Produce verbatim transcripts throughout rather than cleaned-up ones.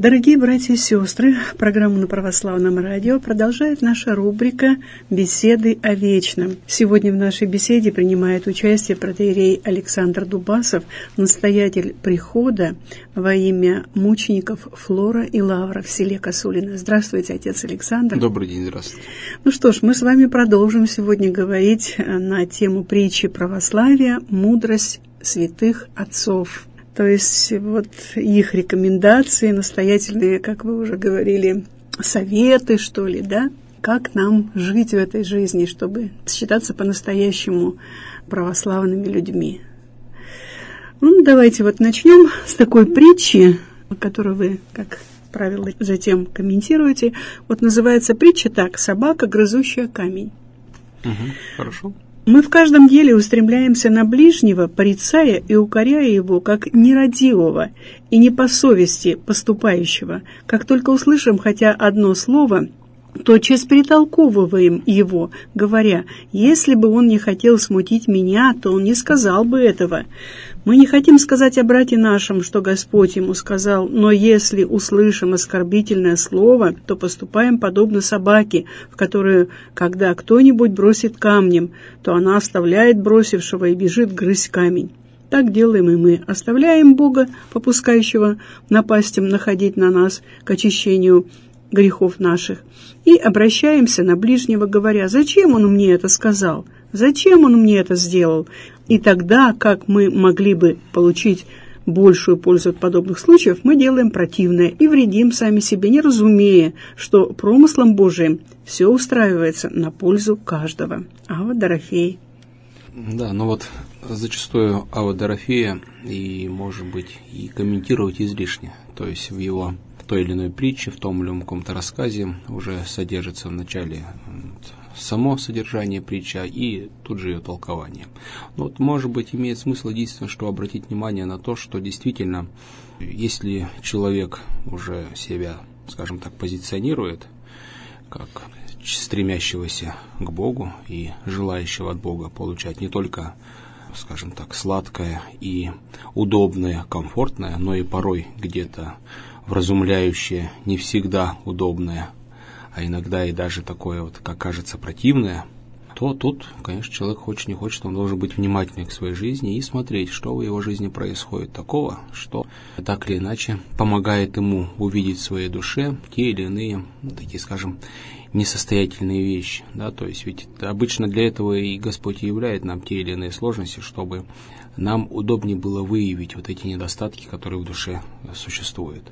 Дорогие братья и сестры, программу на Православном радио продолжает наша рубрика «Беседы о вечном». Сегодня в нашей беседе принимает участие протоиерей Александр Дубасов, настоятель прихода во имя мучеников Флора и Лавра в селе Косулино. Здравствуйте, отец Александр. Добрый день, здравствуйте. Ну что ж, мы с вами продолжим сегодня говорить на тему притчи православия «Мудрость святых отцов». То есть вот их рекомендации, настоятельные, как вы уже говорили, советы, что ли, да? Как нам жить в этой жизни, чтобы считаться по-настоящему православными людьми. Ну, давайте вот начнем с такой притчи, которую вы, как правило, затем комментируете. Вот называется притча так: «Собака, грызущая камень». Угу, хорошо. Мы в каждом деле устремляемся на ближнего, порицая и укоряя его, как нерадивого и не по совести поступающего. Как только услышим хотя одно слово, тотчас перетолковываем его, говоря: «Если бы он не хотел смутить меня, то он не сказал бы этого». Мы не хотим сказать о брате нашем, что Господь ему сказал, но если услышим оскорбительное слово, то поступаем подобно собаке, в которую, когда кто-нибудь бросит камнем, то она оставляет бросившего и бежит грызть камень. Так делаем и мы. Оставляем Бога, попускающего напастям находить на нас к очищению грехов наших, и обращаемся на ближнего, говоря: «Зачем он мне это сказал? Зачем он мне это сделал?» И тогда, как мы могли бы получить большую пользу от подобных случаев, мы делаем противное и вредим сами себе, не разумея, что промыслом Божиим все устраивается на пользу каждого. Авва Дорофей. Да, ну вот зачастую Авва Дорофея и, может быть, и комментировать излишне. То есть в его той или иной притче, в том или ином каком-то рассказе уже содержится в начале само содержание притчи и тут же ее толкование. Но вот, может быть, имеет смысл единственное, что обратить внимание на то, что действительно, если человек уже себя, скажем так, позиционирует как стремящегося к Богу и желающего от Бога получать не только, скажем так, сладкое и удобное, комфортное, но и порой где-то вразумляющее, не всегда удобное, а иногда и даже такое, вот, как кажется, противное, то тут, конечно, человек хочет не хочет, он должен быть внимательным к своей жизни и смотреть, что в его жизни происходит такого, что так или иначе помогает ему увидеть в своей душе те или иные, ну, такие, скажем, несостоятельные вещи. Да? То есть ведь обычно для этого и Господь и являет нам те или иные сложности, чтобы нам удобнее было выявить вот эти недостатки, которые в душе существуют.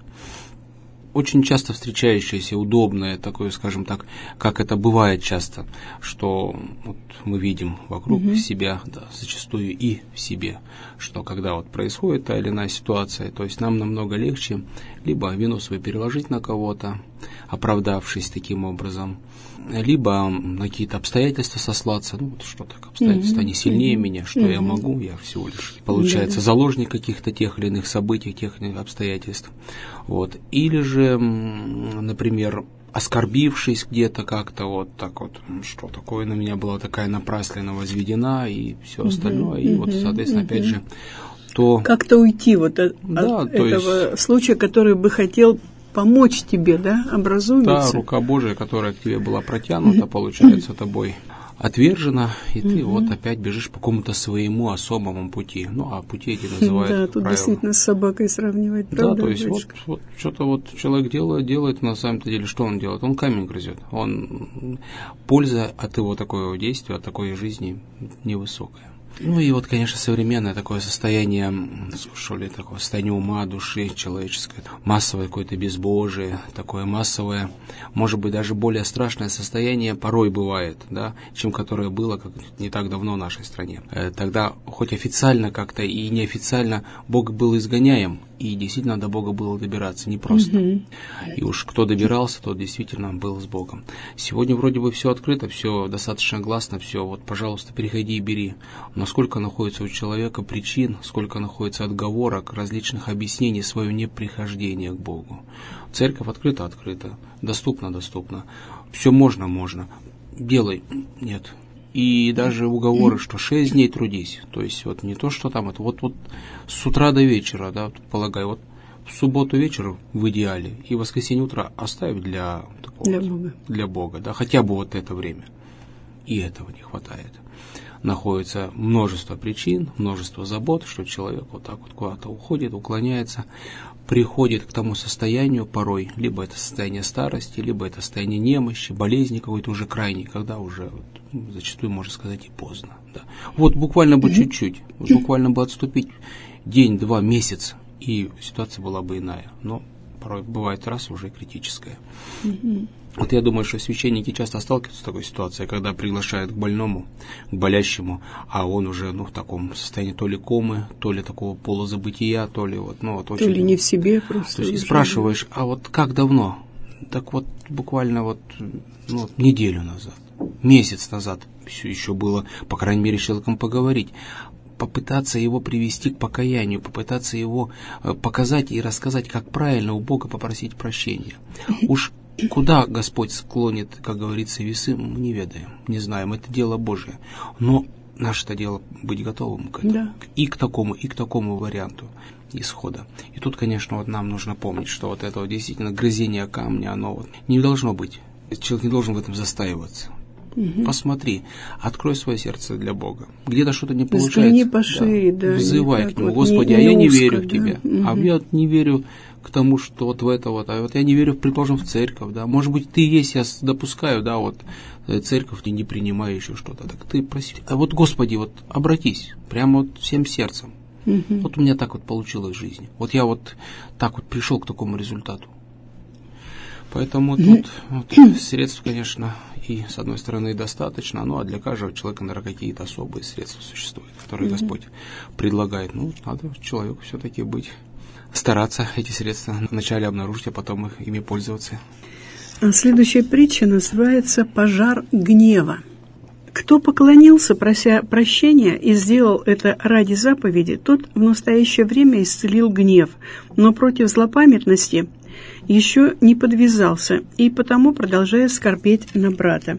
Очень часто встречающееся удобное такое, скажем так, как это бывает часто, что вот мы видим вокруг mm-hmm. себя, да, зачастую и в себе, что когда вот происходит та или иная ситуация, то есть нам намного легче либо вину свою переложить на кого-то, оправдавшись таким образом, либо на какие-то обстоятельства сослаться, ну вот что так, обстоятельства, mm-hmm. они сильнее mm-hmm. меня, что mm-hmm. я могу, я всего лишь, получается, mm-hmm. заложник каких-то тех или иных событий, тех или иных обстоятельств. Вот. Или же, например, оскорбившись где-то как-то, вот так вот, что такое на меня была такая напраслина возведена и все остальное, mm-hmm. и вот, соответственно, mm-hmm. опять же, то... Как-то уйти вот от, да, от этого есть... случая, который бы хотел помочь тебе, да, образумиться. Да, рука Божия, которая к тебе была протянута, получается, тобой отвержена, и ты угу. вот опять бежишь по какому-то своему особому пути. Ну, а пути эти называют, да, тут правило, действительно с собакой сравнивать, правда? Да, то есть вот, вот что-то вот человек делает, делает, на самом-то деле, что он делает? Он камень грызет. Он, польза от его такого действия, от такой жизни невысокая. Ну и вот, конечно, современное такое состояние, что ли, такое состояние ума, души человеческое, массовое какое-то безбожие, такое массовое, может быть, даже более страшное состояние порой бывает, да, чем которое было как не так давно в нашей стране. Тогда хоть официально как-то и неофициально Бог был изгоняем, и действительно до Бога было добираться непросто. Mm-hmm. И уж кто добирался, тот действительно был с Богом. Сегодня вроде бы все открыто, все достаточно гласно, все, вот, пожалуйста, переходи и бери. Но сколько находится у человека причин, сколько находится отговорок, различных объяснений свое неприхождение к Богу. Церковь открыта-открыта, доступно-доступно, все можно-можно, делай, нет. И даже уговоры, что шесть дней трудись, то есть вот не то, что там, это вот, вот с утра до вечера, да, полагаю, вот в субботу вечер в идеале и в воскресенье утро оставить для такого, для Бога. Для Бога, да, хотя бы вот это время. И этого не хватает. Находится множество причин, множество забот, что человек вот так вот куда-то уходит, уклоняется, приходит к тому состоянию порой, либо это состояние старости, либо это состояние немощи, болезни какой-то уже крайней, когда уже вот, зачастую, можно сказать, и поздно. Да. Вот буквально бы чуть-чуть, вот буквально бы отступить день, два, месяц, и ситуация была бы иная. Но порой бывает раз уже критическая. Вот я думаю, что священники часто сталкиваются с такой ситуацией, когда приглашают к больному, к болящему, а он уже ну, в таком состоянии то ли комы, то ли такого полузабытия, то ли вот, ну, вот то очень... ли не в себе просто. То есть, и спрашиваешь, а вот как давно? Так вот буквально вот, ну, вот неделю назад, месяц назад все еще было, по крайней мере, с человеком поговорить, попытаться его привести к покаянию, попытаться его показать и рассказать, как правильно у Бога попросить прощения. Уж куда Господь склонит, как говорится, весы, мы не ведаем, не знаем, это дело Божие. Но наше-то дело быть готовым к этому, да. и к такому, и к такому варианту исхода. И тут, конечно, вот нам нужно помнить, что вот это вот действительно грызение камня, оно вот не должно быть. Человек не должен в этом застаиваться. Угу. Посмотри, открой свое сердце для Бога. Где-то что-то не получается. Взгляни пошире, да. да взывай к Нему, вот, Господи, не, а не я не узко, верю да? в Тебя. Угу. А я вот не верю к тому, что вот в это вот, а вот я не верю, предположим, в церковь, да. Может быть, ты есть, я допускаю, да, вот церковь не, не принимаю еще что-то. Так ты проси. А вот, Господи, вот обратись, прямо вот всем сердцем. Угу. Вот у меня так вот получилось в жизни. Вот я вот так вот пришел к такому результату. Поэтому тут вот, средств, конечно, и с одной стороны достаточно, ну а для каждого человека, наверное, какие-то особые средства существуют, которые mm-hmm. Господь предлагает. Ну, надо человеку все-таки быть, стараться эти средства вначале обнаружить, а потом их, ими пользоваться. Следующая притча называется «Пожар гнева». Кто поклонился, прося прощения, и сделал это ради заповеди, тот в настоящее время исцелил гнев, но против злопамятности еще не подвязался, и потому продолжает скорбеть на брата.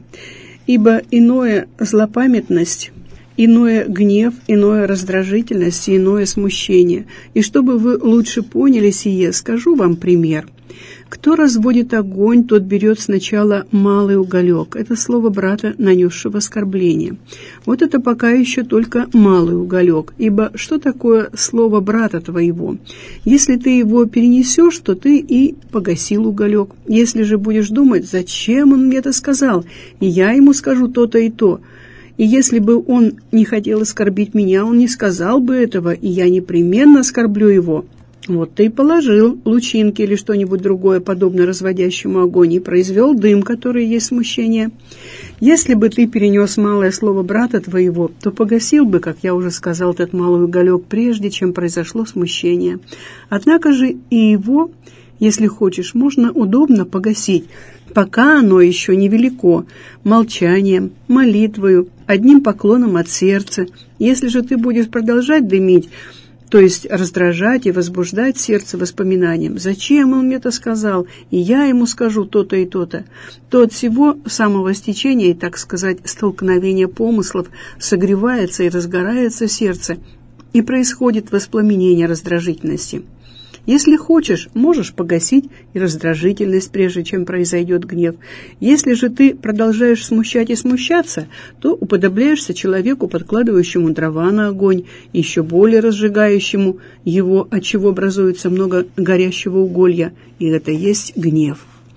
Ибо иное злопамятность, иное гнев, иное раздражительность, и иное смущение. И чтобы вы лучше поняли сие, скажу вам пример. Кто разводит огонь, тот берет сначала малый уголек. Это слово брата, нанесшего оскорбление. Вот это пока еще только малый уголек. Ибо что такое слово брата твоего? Если ты его перенесешь, то ты и погасил уголек. Если же будешь думать, зачем он мне это сказал, и я ему скажу то-то и то. И если бы он не хотел оскорбить меня, он не сказал бы этого, и я непременно оскорблю его. Вот ты и положил лучинки или что-нибудь другое, подобно разводящему огонь, и произвел дым, который есть смущение. Если бы ты перенес малое слово брата твоего, то погасил бы, как я уже сказал, этот малый уголек, прежде чем произошло смущение. Однако же и его, если хочешь, можно удобно погасить, пока оно еще невелико, молчанием, молитвою, одним поклоном от сердца. Если же ты будешь продолжать дымить, то есть раздражать и возбуждать сердце воспоминанием. Зачем он мне это сказал, и я ему скажу то-то и то-то, то от всего самого стечения и, так сказать, столкновения помыслов согревается и разгорается сердце, и происходит воспламенение раздражительности. Если хочешь, можешь погасить и раздражительность, прежде чем произойдет гнев. Если же ты продолжаешь смущать и смущаться, то уподобляешься человеку, подкладывающему дрова на огонь, еще более разжигающему его, отчего образуется много горящего уголья, и это есть гнев.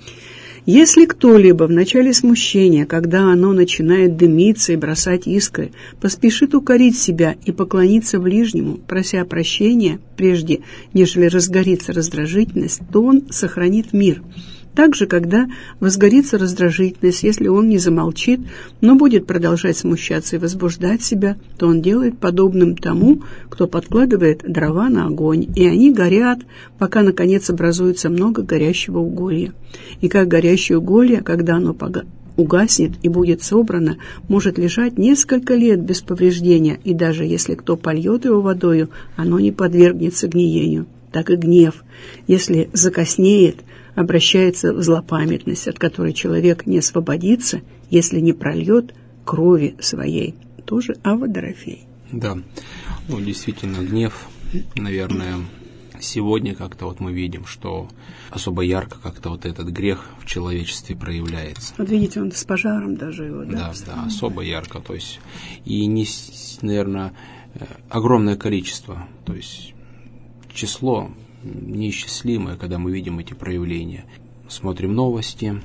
Если кто-либо в начале смущения, когда оно начинает дымиться и бросать искры, поспешит укорить себя и поклониться ближнему, прося прощения, прежде нежели разгорится раздражительность, то он сохранит мир. Также, когда возгорится раздражительность, если он не замолчит, но будет продолжать смущаться и возбуждать себя, то он делает подобным тому, кто подкладывает дрова на огонь, и они горят, пока, наконец, образуется много горящего уголья. И как горящее уголье, когда оно пога... угаснет и будет собрано, может лежать несколько лет без повреждения, и даже если кто польет его водою, оно не подвергнется гниению. Так и гнев, если закоснеет, обращается в злопамятность, от которой человек не освободится, если не прольет крови своей. Тоже Авва Дорофей. Да, ну действительно, гнев, наверное, сегодня как-то вот мы видим, что особо ярко как-то вот этот грех в человечестве проявляется. Вот видите, он с пожаром даже его, да? Да, да, особо ярко, то есть, и, не, наверное, огромное количество, то есть, число неисчислимое, когда мы видим эти проявления. Смотрим новости,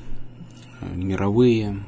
мировые,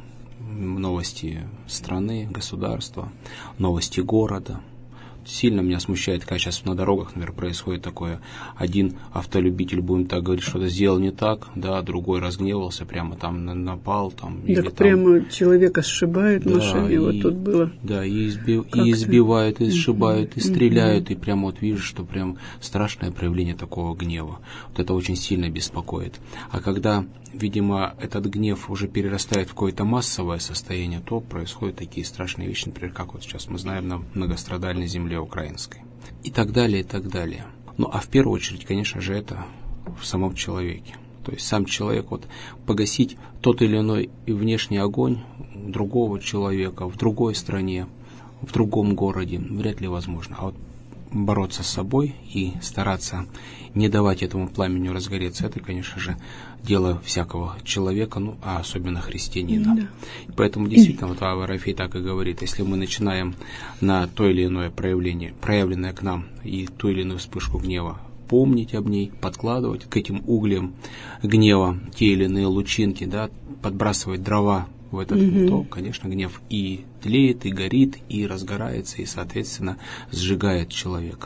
новости страны, государства, новости города. Сильно меня смущает, когда сейчас на дорогах, например, происходит такое. Один автолюбитель, будем так говорить, что-то сделал не так, да, другой разгневался, прямо там напал. Там, так или прямо там, человека сшибают в да, машине, и, вот тут было. Да, и, изби, и избивают, и сшибают, и стреляют, и прямо вот вижу, что прям страшное проявление такого гнева. Вот это очень сильно беспокоит. А когда, видимо, этот гнев уже перерастает в какое-то массовое состояние, то происходят такие страшные вещи, например, как вот сейчас мы знаем на многострадальной земле украинской. И так далее, и так далее. Ну, а в первую очередь, конечно же, это в самом человеке. То есть сам человек, вот погасить тот или иной внешний огонь другого человека в другой стране, в другом городе вряд ли возможно. А вот бороться с собой и стараться не давать этому пламени разгореться, это, конечно же, дело всякого человека, ну, а особенно христианина. Да. И поэтому действительно, вот Ава Рафей так и говорит, если мы начинаем на то или иное проявление, проявленное к нам, и ту или иную вспышку гнева, помнить об ней, подкладывать к этим углям гнева те или иные лучинки, да, подбрасывать дрова в этот, mm-hmm. то, конечно, гнев и тлеет, и горит, и разгорается, и, соответственно, сжигает человека.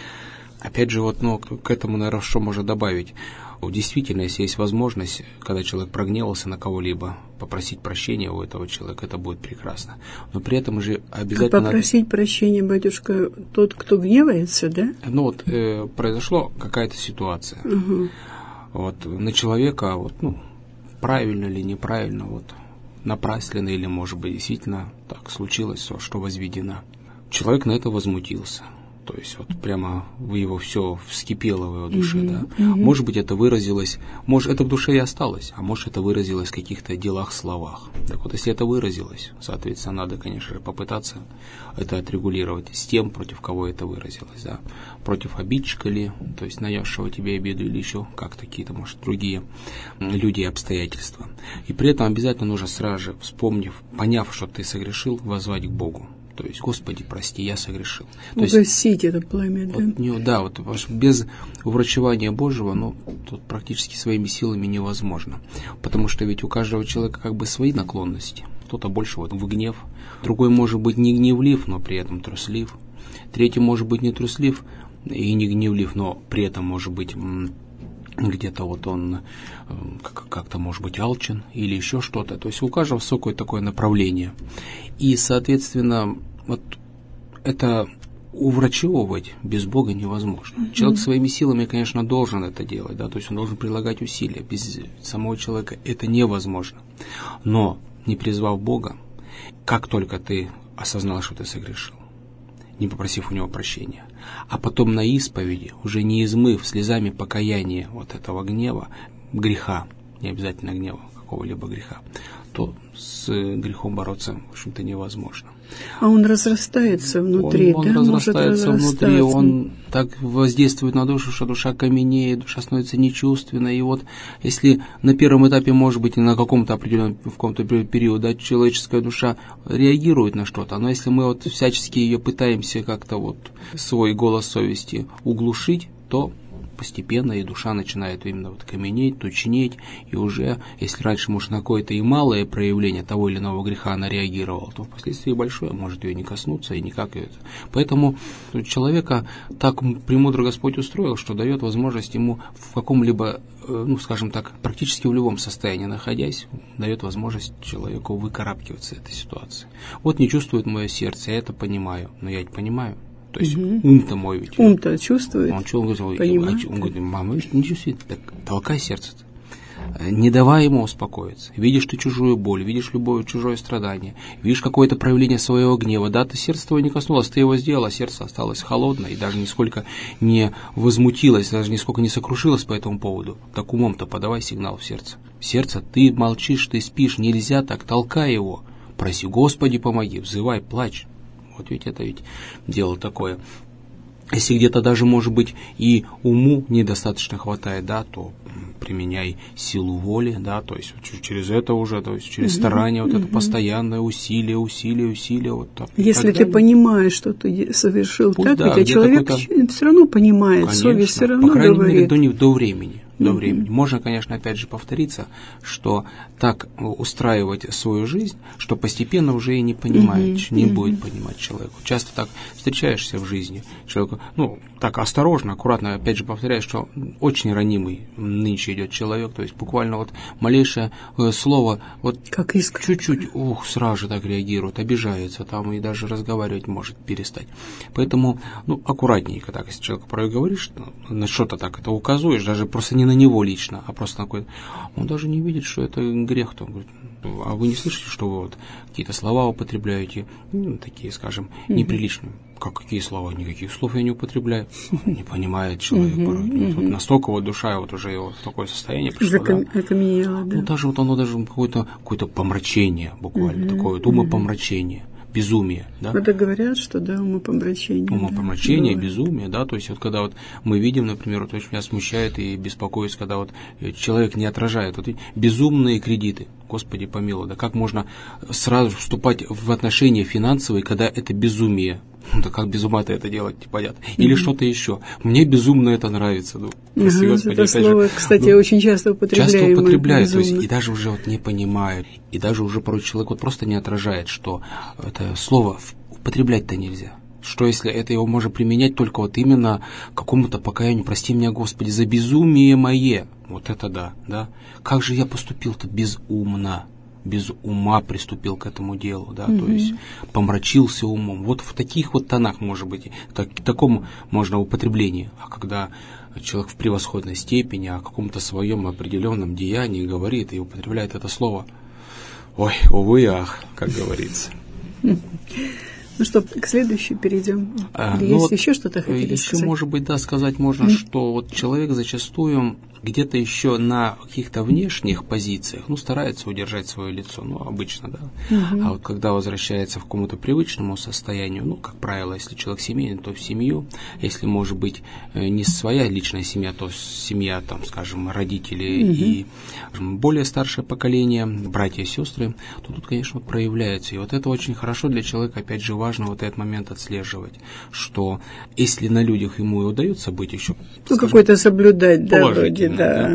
Опять же, вот, ну, к этому, наверное, что можно добавить? Действительно, если есть возможность, когда человек прогневался на кого-либо, попросить прощения у этого человека, это будет прекрасно. Но при этом же обязательно... А попросить надо... прощения, батюшка, тот, кто гневается, да? Ну вот, э, произошла какая-то ситуация. Uh-huh. Вот, на человека, вот, ну, правильно или неправильно, вот, напрасленно или, может быть, действительно так случилось, что возведено. Человек на это возмутился. То есть вот прямо в его все вскипело в его душе, uh-huh, да. Uh-huh. Может быть, это выразилось, может, это в душе и осталось, а может, это выразилось в каких-то делах, словах. Так вот, если это выразилось, соответственно, надо, конечно же, попытаться это отрегулировать с тем, против кого это выразилось, да. Против обидчика ли, то есть нанесшего тебе обиду, или еще как-то какие-то, может, другие люди и обстоятельства. И при этом обязательно нужно сразу же, вспомнив, поняв, что ты согрешил, воззвать к Богу. То есть, Господи, прости, я согрешил. Угасить это пламя, да? Вот, не, да, вот без уврачевания Божьего, ну, тут практически своими силами невозможно. Потому что ведь у каждого человека как бы свои наклонности. Кто-то больше вот в гнев, другой может быть не гневлив, но при этом труслив. Третий может быть не труслив и не гневлив, но при этом может быть... где-то вот он как-то, может быть, алчен или еще что-то. То есть у каждого высокое такое направление. И, соответственно, вот это уврачевывать без Бога невозможно. Mm-hmm. Человек своими силами, конечно, должен это делать, да, то есть он должен прилагать усилия. Без самого человека это невозможно. Но, не призвав Бога, как только ты осознал, что ты согрешил, не попросив у него прощения, а потом на исповеди, уже не измыв слезами покаяния вот этого гнева, греха, не обязательно гнева, какого-либо греха, то с грехом бороться, в общем-то, невозможно. А он разрастается внутри, он, да? Он разрастается внутри, он так воздействует на душу, что душа каменеет, душа становится нечувственной. И вот если на первом этапе, может быть, на каком-то определенном, в каком-то периоде, да, человеческая душа реагирует на что-то, но если мы вот всячески ее пытаемся как-то вот свой голос совести углушить, то постепенно и душа начинает именно вот каменеть, тучнеть, и уже, если раньше, может, на какое-то и малое проявление того или иного греха она реагировала, то впоследствии большое может ее не коснуться и никак ее... Поэтому человека так премудро Господь устроил, что дает возможность ему в каком-либо, ну, скажем так, практически в любом состоянии находясь, дает возможность человеку выкарабкиваться из этой ситуации. Вот не чувствует мое сердце, я это понимаю, но я это понимаю. То есть угу. ум-то мой ведь. Ум-то чувствует, он, он, говорит, он говорит, мама, видишь, не чувствует, так толкай сердце-то. Не давай ему успокоиться. Видишь ты чужую боль, видишь любое чужое страдание, видишь какое-то проявление своего гнева. Да, ты сердце твое не коснулось, ты его сделал, а сердце осталось холодное и даже нисколько не возмутилось, даже нисколько не сокрушилось по этому поводу. Так умом-то подавай сигнал в сердце. Сердце, ты молчишь, ты спишь, нельзя так, толкай его. Проси, Господи, помоги, взывай, плачь. Вот ведь это ведь дело такое. Если где-то даже, может быть, и уму недостаточно хватает, да, то применяй силу воли, да, то есть через это уже, то есть через старание, вот это постоянное усилие, усилие, усилие. Вот так, если ты понимаешь, что ты совершил пусть, так, да, ведь человек все равно понимает, конечно, совесть все равно по крайней говорит. мере, до, до времени. До Mm-hmm. времени. Можно, конечно, опять же повториться, что так устраивать свою жизнь, что постепенно уже и не понимает, mm-hmm. не mm-hmm. будет понимать человек. Часто так встречаешься в жизни, человек, ну, так осторожно, аккуратно, опять же повторяю, что очень ранимый нынче идет человек, то есть буквально вот малейшее слово, вот как искра. Чуть-чуть, ух, сразу же так реагирует, обижается, там и даже разговаривать может перестать. Поэтому, ну, аккуратненько так, если человек порой говоришь, на что-то так это указываешь, даже просто не на него лично, а просто на какой-то, он даже не видит, что это грех, то он говорит, а вы не слышите, что вы вот какие-то слова употребляете, ну, такие, скажем, неприличные. Как какие слова? Никаких слов я не употребляю. Не понимает человек порой. Ну, вот настолько вот душа вот уже его в такое состояние пришла. Закам... Да? Окаменела, да. Ну, даже вот оно даже какое-то, какое-то помрачение буквально, uh-huh, такое вот умопомрачение, uh-huh. безумие. Да? Это говорят, что да, умопомрачение. Умопомрачение, да. безумие, да, то есть вот когда вот мы видим, например, вот очень меня смущает и беспокоит, когда вот человек не отражает, вот безумные кредиты. Господи помилуй, да как можно сразу вступать в отношения финансовые, когда это безумие? Ну, да как без ума-то это делать, понятно. Или mm-hmm. что-то еще. Мне безумно это нравится. Ну, прости, ага, Господи, это слово, же, кстати, ну, очень часто употребляем. Часто употребляют, то есть, и даже уже вот не понимают, и даже уже порой человек вот просто не отражает, что это слово употреблять-то нельзя. Что если это его можно применять только вот именно к какому-то покаянию, прости меня, Господи, за безумие мое. Вот это да, да. Как же я поступил-то безумно? Без ума приступил к этому делу, да, mm-hmm. то есть помрачился умом. Вот в таких вот тонах, может быть, так, такому можно употреблении. А когда человек в превосходной степени о каком-то своем определенном деянии говорит и употребляет это слово, ой, увы и ах, как говорится. Ну что, к следующей перейдем. А, Или ну есть вот еще что-то хотели еще, сказать? может быть, да, сказать можно, mm-hmm. что вот человек зачастую где-то еще на каких-то внешних позициях, ну, старается удержать свое лицо, ну, обычно, да. Uh-huh. А вот когда возвращается к какому-то привычному состоянию, ну, как правило, если человек семейный, то в семью, если, может быть, не своя личная семья, то семья, там, скажем, родители uh-huh. и более старшее поколение, братья и сестры, то тут, конечно, вот проявляется. И вот это очень хорошо для человека, опять же, важно вот этот момент отслеживать, что если на людях ему и удается быть еще... Ну, скажем, какой-то соблюдать, да, вроде, да. Да.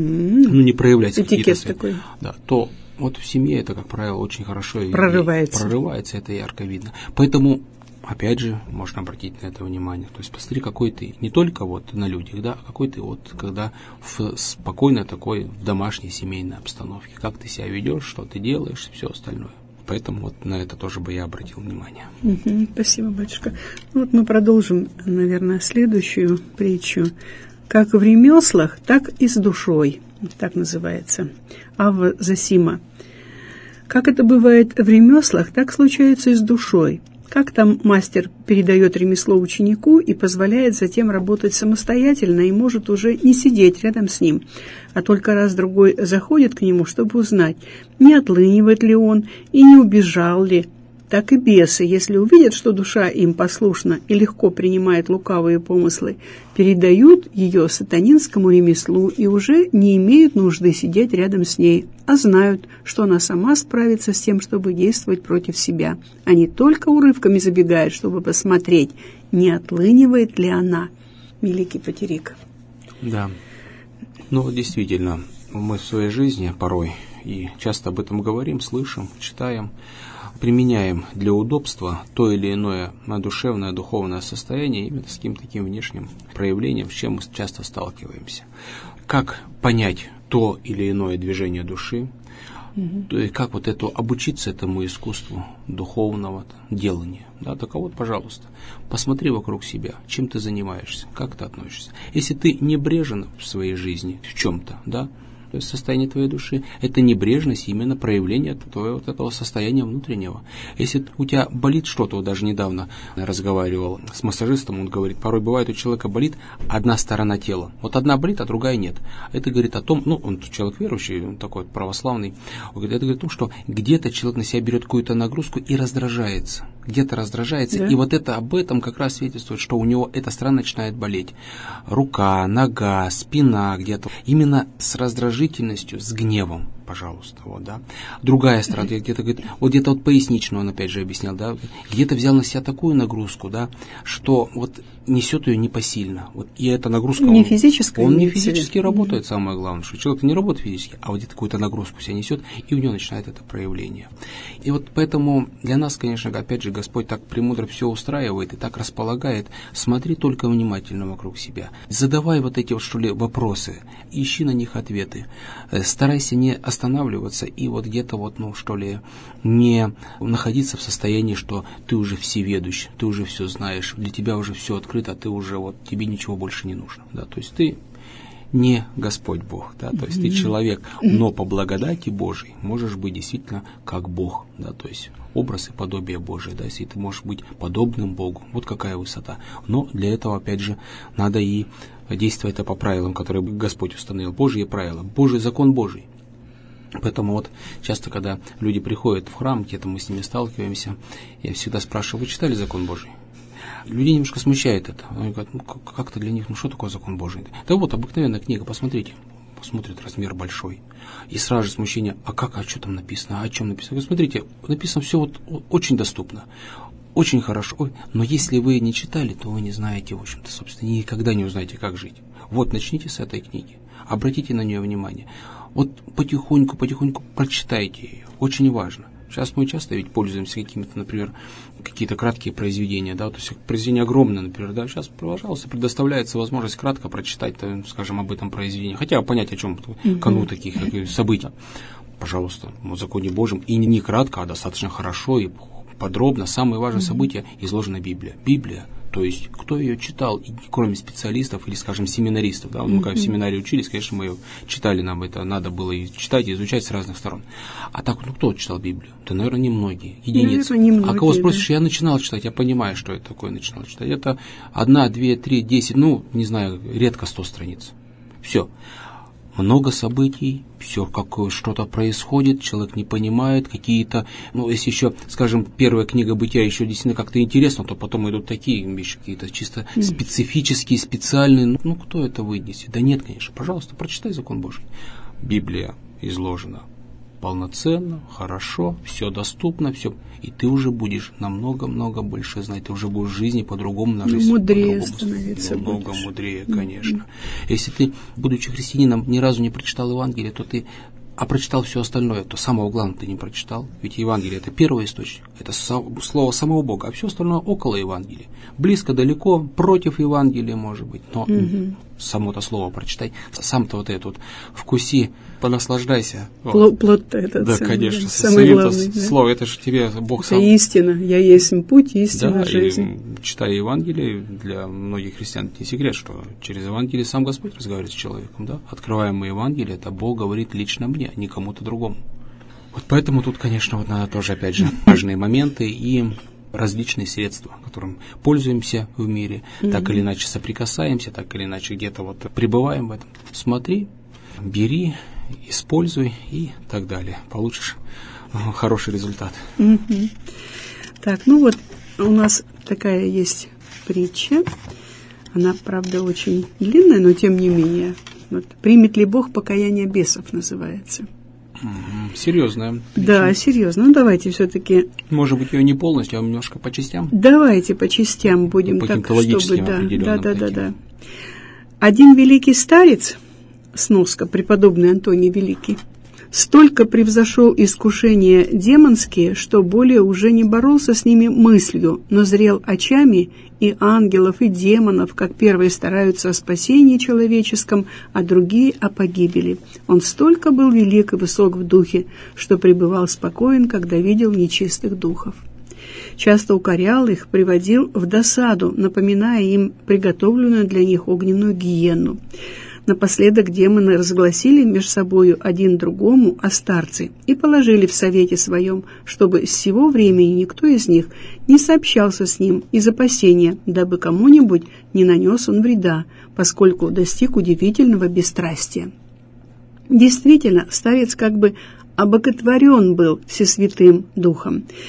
Ну, не проявлять этикет такой. Да, то вот в семье это, как правило, очень хорошо прорывается. И прорывается, это ярко видно. Поэтому, опять же, можно обратить на это внимание. То есть посмотри, какой ты, не только вот на людях, да, а какой ты вот, когда в спокойной такой, в домашней семейной обстановке, как ты себя ведешь, что ты делаешь, все остальное. Поэтому вот на это тоже бы я обратил внимание. Угу, спасибо, батюшка. Ну, вот мы продолжим, наверное, следующую притчу. Как в ремеслах, так и с душой. Так называется. Авва Зосима. Как это бывает в ремеслах, так случается и с душой. Как там мастер передает ремесло ученику и позволяет затем работать самостоятельно и может уже не сидеть рядом с ним, а только раз-другой заходит к нему, чтобы узнать, не отлынивает ли он и не убежал ли. Так и бесы, если увидят, что душа им послушна и легко принимает лукавые помыслы, передают ее сатанинскому ремеслу и уже не имеют нужды сидеть рядом с ней, а знают, что она сама справится с тем, чтобы действовать против себя, а не только урывками забегает, чтобы посмотреть, не отлынивает ли она. Великий Патерик. Да, ну действительно, мы в своей жизни порой и часто об этом говорим, слышим, читаем, применяем для удобства то или иное душевное, духовное состояние именно с каким-то таким внешним проявлением, с чем мы часто сталкиваемся. Как понять то или иное движение души, mm-hmm. и как вот это, обучиться этому искусству духовного делания. Да, так вот, пожалуйста, посмотри вокруг себя, чем ты занимаешься, как ты относишься. Если ты небрежен в своей жизни, в чем-то, да, то есть состояние твоей души, это небрежность, именно проявление твоего вот этого состояния внутреннего. Если у тебя болит что-то, вот даже недавно разговаривал с массажистом, он говорит, порой бывает у человека болит одна сторона тела. Вот одна болит, а другая нет. Это говорит о том, ну, он человек верующий, он такой православный, он говорит, это говорит о том, что где-то человек на себя берет какую-то нагрузку и раздражается. где-то раздражается, да. И вот это об этом как раз свидетельствует, что у него эта сторона начинает болеть. Рука, нога, спина где-то. Именно с раздражительностью, с гневом, пожалуйста, вот, да. Другая сторона, где-то, говорит, вот где-то вот поясничную, он опять же объяснял, да, где-то взял на себя такую нагрузку, да, что вот несет ее непосильно. Вот, и эта нагрузка... Не он, физическая. Он не физически работает, самое главное, что человек не работает физически, а вот где-то какую-то нагрузку себя несет, и у него начинает это проявление. И вот поэтому для нас, конечно, опять же, Господь так премудро все устраивает и так располагает. Смотри только внимательно вокруг себя. Задавай вот эти вот, что ли, вопросы, ищи на них ответы. Старайся не останавливаться и вот где-то вот, ну, что ли, не находиться в состоянии, что ты уже всеведущ, ты уже все знаешь, для тебя уже все открыто, а ты уже вот, тебе ничего больше не нужно. Да? То есть ты не Господь Бог, да, то есть ты человек, но по благодати Божией можешь быть действительно как Бог, да, то есть образ и подобие Божие, да, если ты можешь быть подобным Богу, вот какая высота. Но для этого, опять же, надо и действовать по правилам, которые Господь установил, Божьи правила, Божий закон Божий. Поэтому вот часто, когда люди приходят в храм, где-то мы с ними сталкиваемся, я всегда спрашиваю: вы читали закон Божий? Людей немножко смущает это. Они говорят, ну как-то для них, ну что такое закон Божий? Да вот, обыкновенная книга, посмотрите. Посмотрят, размер большой. И сразу же смущение, а как, а что там написано, а о чем написано? Вы смотрите, написано все вот очень доступно, очень хорошо. Но если вы не читали, то вы не знаете, в общем-то, собственно, никогда не узнаете, как жить. Вот, начните с этой книги, обратите на нее внимание. Вот потихоньку, потихоньку прочитайте ее, очень важно. Сейчас мы часто ведь пользуемся какими-то, например, какие-то краткие произведения, да, то есть произведение огромное, например, да, сейчас, пожалуйста, предоставляется возможность кратко прочитать, скажем, об этом произведении, хотя понять, о чем кану таких событий, пожалуйста, в законе Божьем, и не кратко, а достаточно хорошо и подробно, самые важные события изложена Библия. Библия. То есть, кто ее читал, и кроме специалистов или, скажем, семинаристов, да, мы когда в семинаре учились, конечно, мы ее читали, нам это надо было и читать, и изучать с разных сторон. А так, ну, кто читал Библию? Да, наверное, немногие, единицы. Наверное, немногие, а кого спросишь, да. Я начинал читать, я понимаю, что это такое, начинал читать. Это одна, две, три, десять, ну, не знаю, редко сто страниц. Все. Много событий, все как что-то происходит, человек не понимает, какие-то, ну, если еще, скажем, первая книга Бытия еще действительно как-то интересно, то потом идут такие вещи, какие-то чисто mm. специфические, специальные, ну, ну, кто это вынесет? Да нет, конечно, пожалуйста, прочитай закон Божий. Библия изложена полноценно, хорошо, все доступно, все, и ты уже будешь намного-много больше знать, ты уже будешь в жизни по-другому, на жизнь мудрее по-другому, становиться намного будешь. Мудрее, конечно. Mm-hmm. Если ты, будучи христианином, ни разу не прочитал Евангелие, то ты, а прочитал все остальное, то самого главного ты не прочитал, ведь Евангелие это первый источник, это слово самого Бога, а все остальное около Евангелия, близко, далеко, против Евангелия, может быть, но mm-hmm. само-то слово прочитай, сам-то вот это вот вкуси, понаслаждайся. Плод, плод этот. Да, сам, конечно. Да, самое главное. Да? Слово, это же тебе Бог это сам. истина. Я есть путь, истина, да, жизнь. И, читая Евангелие, для многих христиан это не секрет, что через Евангелие сам Господь разговаривает с человеком. Да? Открываемое Евангелие, это Бог говорит лично мне, а не кому-то другому. Вот поэтому тут, конечно, вот надо тоже, опять же, важные моменты и различные средства, которым пользуемся в мире, mm-hmm. так или иначе соприкасаемся, так или иначе где-то вот пребываем в этом. Смотри, бери, используй и так далее. Получишь хороший результат. Mm-hmm. Так, ну вот у нас такая есть притча. Она, правда, очень длинная, но тем не менее. Вот, «Примет ли Бог покаяние бесов» называется. Mm-hmm. Серьезная притча. Да, серьезно. Ну, давайте все-таки... Может быть, ее не полностью, а немножко по частям? Давайте по частям будем. По так, логическим чтобы... определенным да, да, да, таким. да. Один великий старец, сноска, преподобный Антоний Великий, столько превзошел искушения демонские, что более уже не боролся с ними мыслью, но зрел очами и ангелов, и демонов, как первые стараются о спасении человеческом, а другие о погибели. Он столько был велик и высок в духе, что пребывал спокоен, когда видел нечистых духов. Часто укорял их, приводил в досаду, напоминая им приготовленную для них огненную гиенну. Напоследок демоны разгласили между собою один другому о старце и положили в совете своем, чтобы с сего времени никто из них не сообщался с ним из опасения, дабы кому-нибудь не нанес он вреда, поскольку достиг удивительного бесстрастия. Действительно, старец как бы обоготворен был Всесвятым Духом.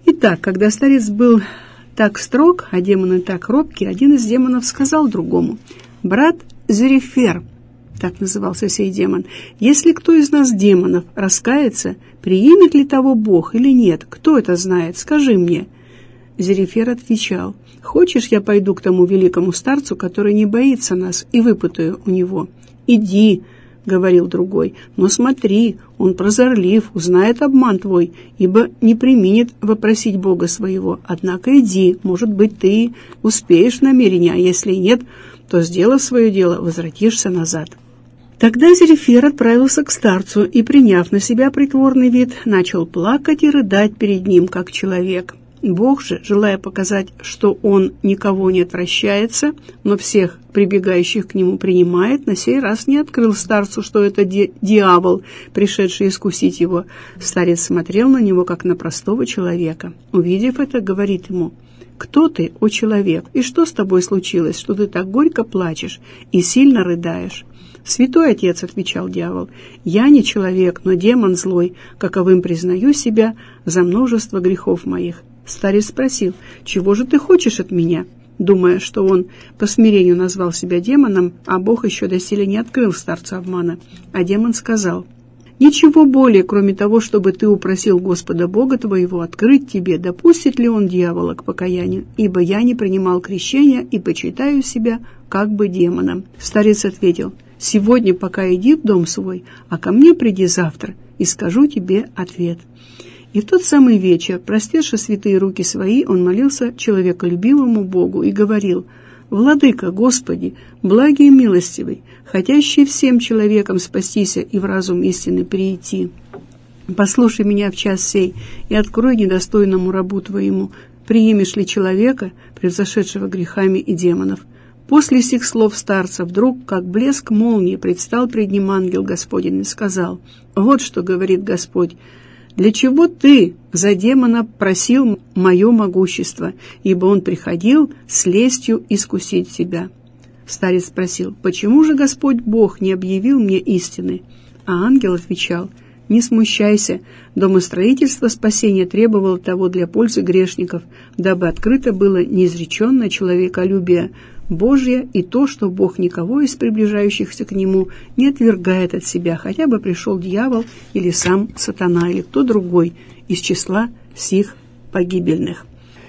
Итак, когда старец был так строг, а демоны так робки, один из демонов сказал другому: «Брат Зерифер», так назывался сей демон, «если кто из нас, демонов, раскается, приимет ли того Бог или нет? Кто это знает? Скажи мне». Зерифер отвечал: «Хочешь, я пойду к тому великому старцу, который не боится нас, и выпытаю у него?» «Иди», — говорил другой, — «но смотри, он прозорлив, узнает обман твой, ибо не преминет вопросить Бога своего. Однако иди, может быть, ты успеешь в намерение, а если нет, то, сделав свое дело, возвратишься назад». Тогда Зерифер отправился к старцу и, приняв на себя притворный вид, начал плакать и рыдать перед ним, как человек. Бог же, желая показать, что он никого не отвращается, но всех прибегающих к нему принимает, на сей раз не открыл старцу, что это ди- дьявол, пришедший искусить его. Старец смотрел на него, как на простого человека. Увидев это, говорит ему: «Кто ты, о человек, и что с тобой случилось, что ты так горько плачешь и сильно рыдаешь?» «Святой отец», — отвечал дьявол, — «я не человек, но демон злой, каковым признаю себя за множество грехов моих». Старец спросил: «Чего же ты хочешь от меня?» Думая, что он по смирению назвал себя демоном, а Бог еще доселе не открыл старцу обмана. А демон сказал: «Ничего более, кроме того, чтобы ты упросил Господа Бога твоего открыть тебе, допустит ли он дьявола к покаянию, ибо я не принимал крещения и почитаю себя как бы демоном». Старец ответил: «Сегодня пока иди в дом свой, а ко мне приди завтра, и скажу тебе ответ». И в тот самый вечер, простерши святые руки свои, он молился человеколюбивому Богу и говорил: «Владыка, Господи, благий и милостивый, хотящий всем человекам спастися и в разум истины прийти, послушай меня в час сей и открой недостойному рабу Твоему, приимешь ли человека, превзошедшего грехами и демонов». После сих слов старца вдруг, как блеск молнии, предстал пред ним ангел Господень и сказал: «Вот что говорит Господь: для чего ты за демона просил мое могущество, ибо он приходил с лестью искусить тебя». Старец спросил: «Почему же Господь Бог не объявил мне истины?» А ангел отвечал: «Не смущайся, домостроительство спасения требовало того для пользы грешников, дабы открыто было неизреченное человеколюбие Божье и то, что Бог никого из приближающихся к Нему не отвергает от себя, хотя бы пришел дьявол или сам сатана, или кто другой из числа сих погибельных».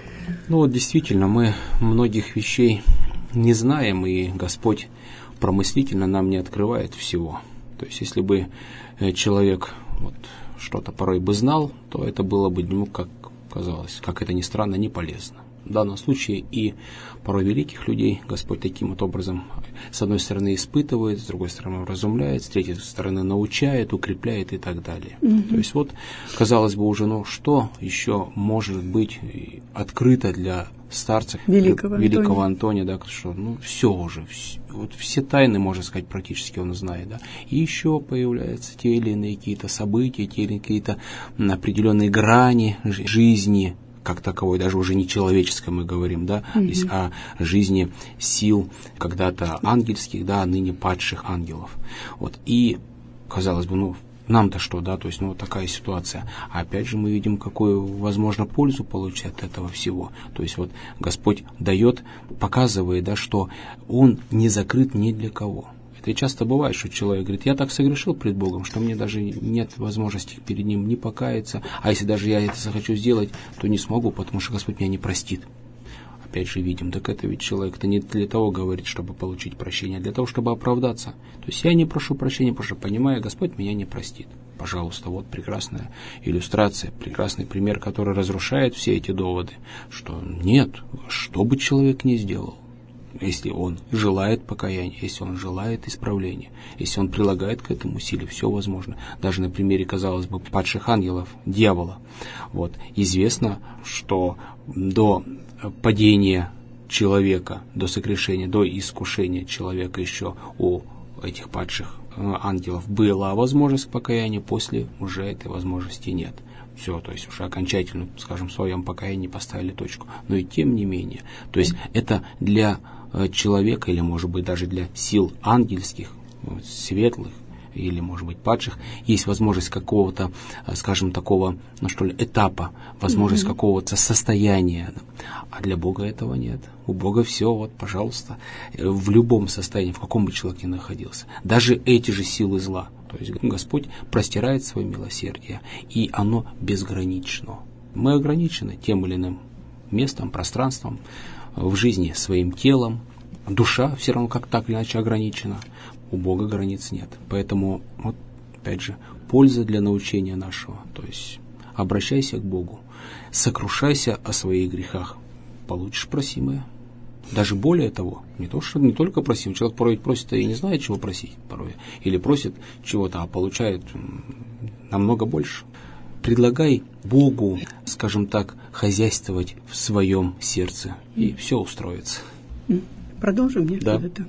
Ну вот действительно, мы многих вещей не знаем, и Господь промыслительно нам не открывает всего. То есть, если бы человек вот, что-то порой бы знал, то это было бы ему, как казалось, как это ни странно, не полезно. В данном случае и порой великих людей Господь таким вот образом, с одной стороны, испытывает, с другой стороны, вразумляет, с третьей стороны, научает, укрепляет и так далее. Mm-hmm. То есть вот, казалось бы, уже, ну, что еще может быть открыто для старца великого, великого Антония, Антония, да, что, ну, все уже, все, вот все тайны, можно сказать, практически он знает, да. И еще появляются те или иные какие-то события, те или иные какие-то определенные грани жизни, как таковой, даже уже не человеческой мы говорим, да, mm-hmm. здесь о жизни сил когда-то ангельских, да, а ныне падших ангелов. Вот, и, казалось бы, ну, нам-то что, да, то есть, ну, вот такая ситуация. А опять же мы видим, какую, возможно, пользу получить от этого всего. То есть, вот, Господь дает, показывает, да, что Он не закрыт ни для кого. Это и часто бывает, что человек говорит: я так согрешил пред Богом, что мне даже нет возможности перед Ним не покаяться, а если даже я это захочу сделать, то не смогу, потому что Господь меня не простит. Опять же видим, так это ведь человек-то не для того говорит, чтобы получить прощение, а для того, чтобы оправдаться. То есть я не прошу прощения, потому что понимаю, Господь меня не простит. Пожалуйста, вот прекрасная иллюстрация, прекрасный пример, который разрушает все эти доводы, что нет, что бы человек ни сделал, если он желает покаяния, если он желает исправления, если он прилагает к этому усилия, все возможно. Даже на примере, казалось бы, падших ангелов, дьявола. Вот, известно, что до падения человека, до согрешения, до искушения человека еще у этих падших ангелов была возможность покаяния, после уже этой возможности нет. Все, то есть уже окончательно, скажем, в своем покаянии поставили точку. Но и тем не менее, то есть это для человека, или может быть даже для сил ангельских, светлых, или, может быть, падших, есть возможность какого-то, скажем, такого, ну что ли, этапа, возможность mm-hmm. какого-то состояния. А для Бога этого нет. У Бога все, вот, пожалуйста, в любом состоянии, в каком бы человек ни находился. Даже эти же силы зла. То есть Господь простирает свое милосердие, и оно безгранично. Мы ограничены тем или иным местом, пространством в жизни, своим телом. Душа все равно как так или иначе ограничена. У Бога границ нет. Поэтому, вот, опять же, польза для научения нашего. То есть обращайся к Богу, сокрушайся о своих грехах, получишь просимое. Даже более того, не то, что не только просим, человек порой просит и не знает, чего просить порой, или просит чего-то, а получает намного больше. Предлагай Богу, скажем так, хозяйствовать в своем сердце, и все устроится. Продолжим, нет? Да. Это?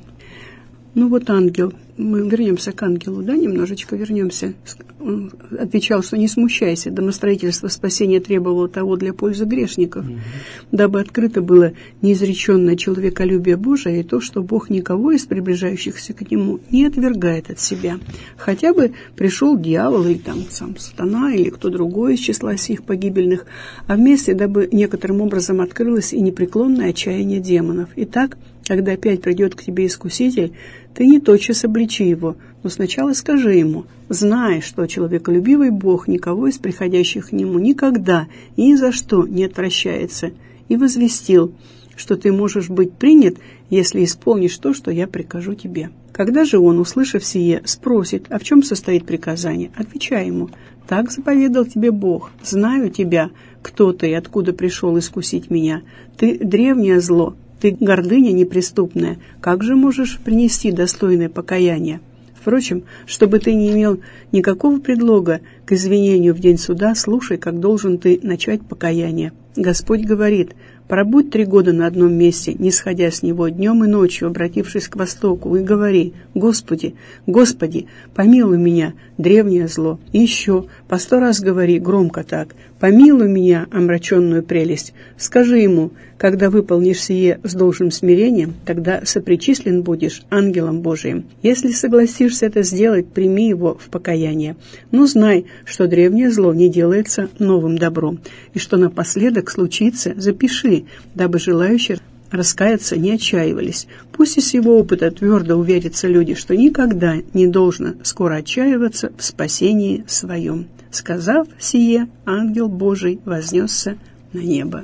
Ну вот ангел, мы вернемся к ангелу, да, немножечко вернемся. Он отвечал, что не смущайся, домостроительство спасения требовало того для пользы грешников, mm-hmm. дабы открыто было неизреченное человеколюбие Божие и то, что Бог никого из приближающихся к Нему не отвергает от себя. Хотя бы пришел дьявол или там сам сатана или кто другой из числа сих погибельных, а вместе, дабы некоторым образом открылось и непреклонное отчаяние демонов. Итак, когда опять придет к тебе искуситель, ты не тотчас обличи его, но сначала скажи ему: знай, что человеколюбивый Бог никого из приходящих к нему никогда и ни за что не отвращается, и возвестил, что ты можешь быть принят, если исполнишь то, что я прикажу тебе. Когда же он, услышав сие, спросит, а в чем состоит приказание, отвечай ему: так заповедал тебе Бог, знаю тебя, кто ты и откуда пришел искусить меня, ты древнее зло, ты гордыня неприступная, как же можешь принести достойное покаяние? Впрочем, чтобы ты не имел никакого предлога к извинению в день суда, слушай, как должен ты начать покаяние. Господь говорит: пробудь три года на одном месте, не сходя с него днем и ночью, обратившись к востоку, и говори: Господи, Господи, помилуй меня, древнее зло. И еще по сто раз говори громко так: помилуй меня, омраченную прелесть. Скажи ему: когда выполнишь сие с должным смирением, тогда сопричислен будешь ангелом Божиим. Если согласишься это сделать, прими его в покаяние. Но знай, что древнее зло не делается новым добром, и что напоследок случится, запиши, дабы желающие раскаяться не отчаивались. Пусть из его опыта твердо уверятся люди, что никогда не должно скоро отчаиваться в спасении своем. Сказав сие, ангел Божий вознесся на небо.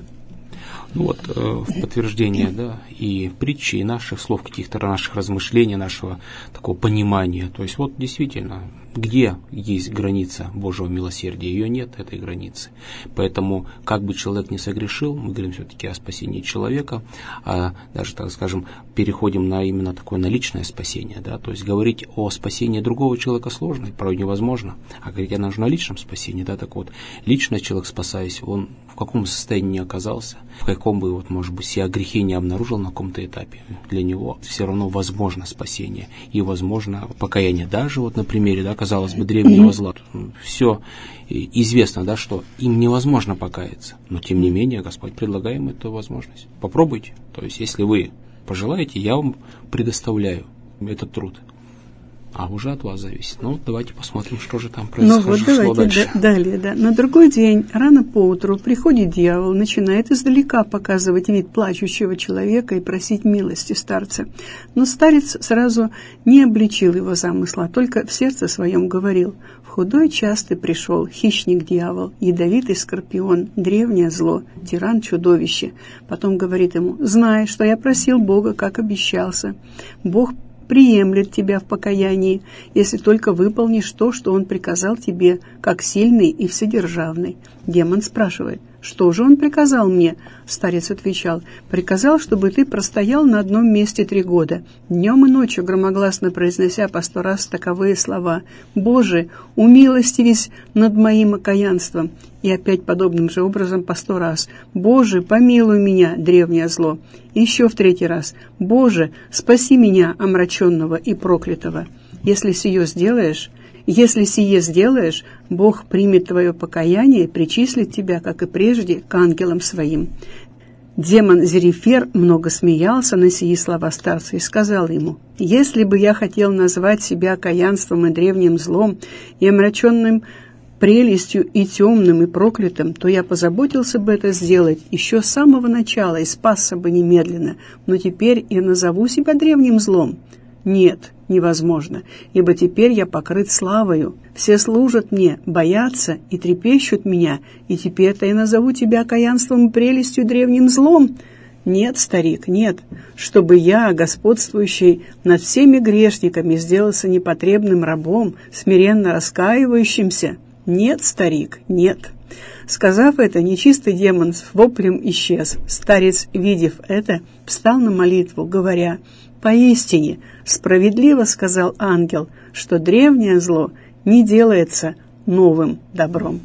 Ну вот, э, в подтверждение, да, и притчи, и наших слов, каких-то наших размышлений, нашего такого понимания. То есть вот действительно, где есть граница Божьего милосердия? Ее нет, этой границы. Поэтому, как бы человек не согрешил, мы говорим все-таки о спасении человека, а даже, так скажем, переходим на именно такое на личное спасение, да, то есть говорить о спасении другого человека сложно, порой невозможно, а говорить о нашем личном спасении, да, так вот, лично человек, спасаясь, он в каком состоянии не оказался, в каком бы, вот, может быть, себя грехе не обнаружил на каком-то этапе, для него все равно возможно спасение и возможно покаяние. Даже вот на примере, да, казалось бы, древнего зла, все известно, да, что им невозможно покаяться, но тем не менее Господь предлагает им эту возможность. Попробуйте, то есть если вы пожелаете, я вам предоставляю этот труд. А уже от вас зависит. Ну, давайте посмотрим, что же там произошло ну, вот давайте дальше. Да, далее, да. На другой день, рано поутру, приходит дьявол, начинает издалека показывать вид плачущего человека и просить милости старца. Но старец сразу не обличил его замысла, только в сердце своем говорил: в худой час ты пришел, хищник-дьявол, ядовитый скорпион, древнее зло, тиран-чудовище. Потом говорит ему: знай, что я просил Бога, как обещался. Бог приемлет тебя в покаянии, если только выполнишь то, что он приказал тебе, как сильный и вседержавный. Демон спрашивает: что же он приказал мне? Старец отвечал: приказал, чтобы ты простоял на одном месте три года, днем и ночью громогласно произнося по сто раз таковые слова: Боже, умилостивись над моим окаянством. И опять подобным же образом по сто раз: Боже, помилуй меня, древнее зло. И еще в третий раз: Боже, спаси меня, омраченного и проклятого. Если сие сделаешь, если сие сделаешь, Бог примет твое покаяние и причислит тебя, как и прежде, к ангелам своим. Демон Зерифер много смеялся на сии слова старца и сказал ему: «Если бы я хотел назвать себя окаянством и древним злом, и омраченным прелестью и темным, и проклятым, то я позаботился бы это сделать еще с самого начала и спасся бы немедленно, но теперь я назову себя древним злом. Нет, невозможно, ибо теперь я покрыт славою. Все служат мне, боятся и трепещут меня, и теперь-то я назову тебя окаянством и прелестью древним злом. Нет, старик, нет, чтобы я, господствующий над всеми грешниками, сделался непотребным рабом, смиренно раскаивающимся. Нет, старик, нет». Сказав это, нечистый демон с воплем исчез. Старец, видев это, встал на молитву, говоря: «Поистине, справедливо сказал ангел, что древнее зло не делается новым добром».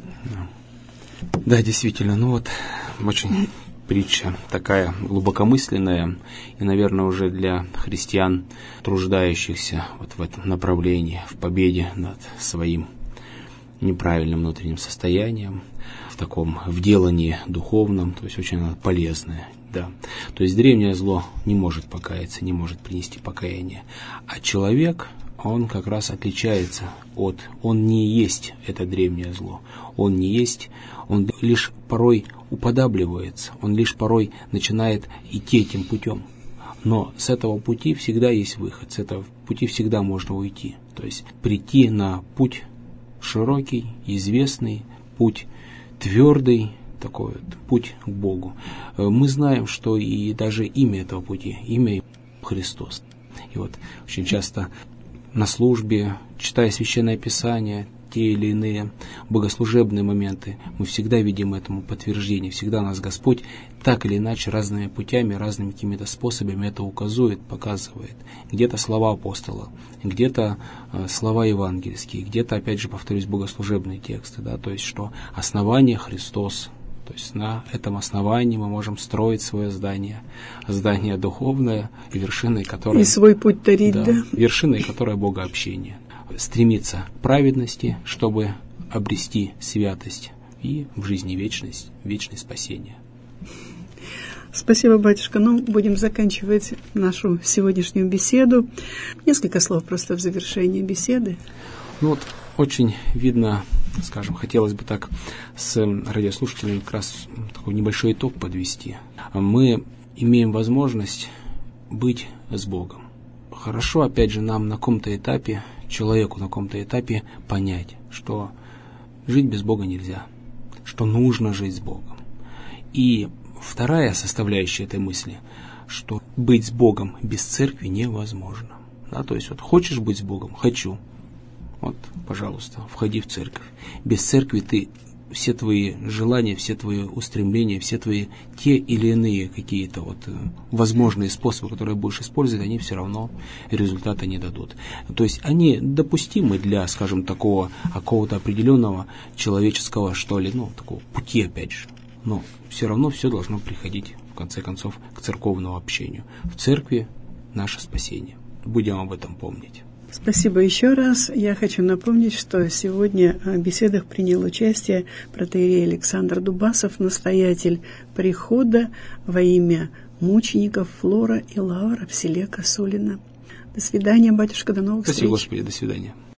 Да, действительно, ну вот очень притча такая глубокомысленная и, наверное, уже для христиан, труждающихся вот в этом направлении, в победе над своим неправильным внутренним состоянием, в таком в делании духовном, то есть очень полезное. Да. То есть древнее зло не может покаяться, не может принести покаяние. А человек, он как раз отличается от... Он не есть это древнее зло. Он не есть... Он лишь порой уподабливается. Он лишь порой начинает идти этим путем. Но с этого пути всегда есть выход. С этого пути всегда можно уйти. То есть прийти на путь широкий, известный, путь твердый, такой вот путь к Богу. Мы знаем, что и даже имя этого пути, имя Христос. И вот очень часто на службе, читая Священное Писание, те или иные богослужебные моменты, мы всегда видим этому подтверждение. Всегда нас Господь так или иначе разными путями, разными какими-то способами это указывает, показывает. Где-то слова апостола, где-то э, слова евангельские, где-то, опять же, повторюсь, богослужебные тексты. Да, то есть, что основание Христос. То есть на этом основании мы можем строить свое здание, здание духовное, вершиной которой... И свой путь тарить, да, да? Вершиной которой богообщение. Стремиться к праведности, чтобы обрести святость и в жизни вечность, вечное спасение. Спасибо, батюшка. Ну, будем заканчивать нашу сегодняшнюю беседу. Несколько слов просто в завершении беседы. Ну вот, очень видно, скажем, хотелось бы так с радиослушателями как раз такой небольшой итог подвести. Мы имеем возможность быть с Богом. Хорошо, опять же, нам на каком-то этапе, человеку на каком-то этапе понять, что жить без Бога нельзя, что нужно жить с Богом. И вторая составляющая этой мысли, что быть с Богом без церкви невозможно. Да, то есть, вот хочешь быть с Богом? Хочу. Вот, пожалуйста, входи в церковь. Без церкви ты все твои желания, все твои устремления, все твои те или иные какие-то вот возможные способы, которые будешь использовать, они все равно результата не дадут. То есть они допустимы для, скажем, такого какого-то определенного человеческого, что ли, ну, такого пути, опять же. Но все равно все должно приходить, в конце концов, к церковному общению. В церкви наше спасение. Будем об этом помнить. Спасибо еще раз. Я хочу напомнить, что сегодня в беседах принял участие протоиерей Александр Дубасов, настоятель прихода во имя мучеников Флора и Лаура в селе Косулино. До свидания, батюшка, до новых Спасибо, встреч. Господи, до свидания.